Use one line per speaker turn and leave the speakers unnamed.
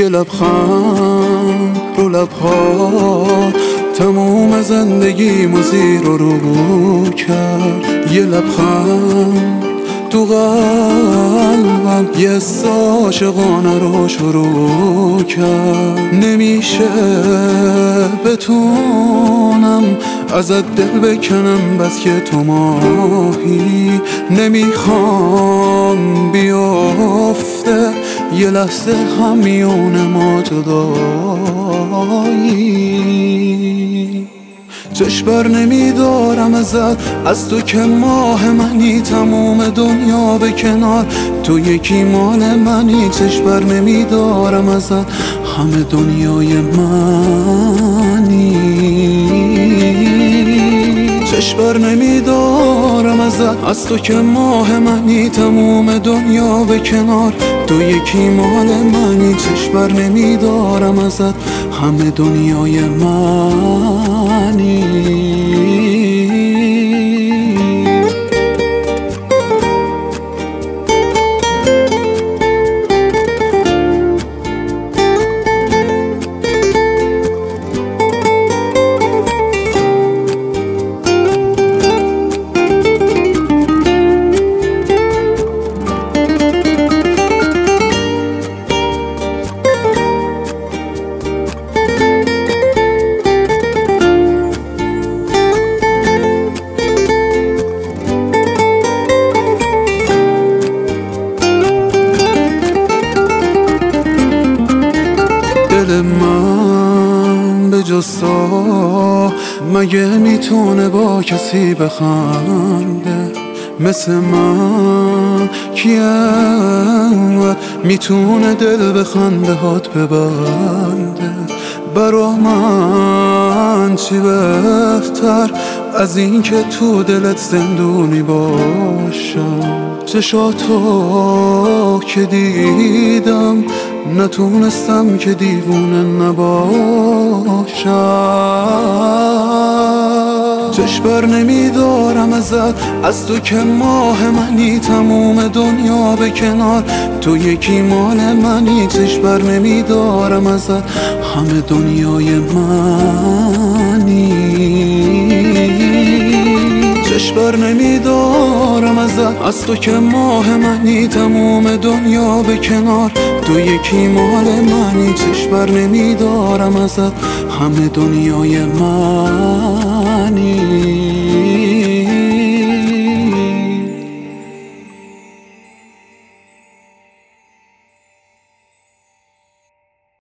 یه لبخند رو لبها تموم زندگیمو زیر و رو کرد. یه لبخند تو قلبم یه حس عاشقانه رو شروع کرد. نمیشه بتونم ازت دل بکنم بس که تو ماهی. نمیخوام بیافته یه لحظه هم میون ما جدایی. چشم بر نمیدارم ازت، از تو که ماه منی، تموم دنیا به کنار تو یکی مال منی. چشم بر نمیدارم ازت، همه دنیای منی. چشم بر نمیدارم ازت، از تو که ماه منی، تموم دنیا به کنار تو یکی مال منی. چشم بر نمیدارم ازت، همه دنیای منی. دل من به جز تو مگه میتونه با کسی بخنده؟ مثل من کیه میتونه دل به خنده هات ببنده؟ برا من چی بهتر از این که تو دلت زندونی باشم؟ چشاتو که دیدم نتونستم که دیوونه نباشم. چشم بر نمیدارم ازت، از تو که ماه منی، تموم دنیا به کنار تو یکی مال منی. چشم بر نمیدارم ازت، همه دنیای منی. چشم بر نمیدارم ازت، از تو که ماه منی، تموم دنیا به کنار تو یکی مال منی. چشم بر نمیدارم ازت، همه دنیای من.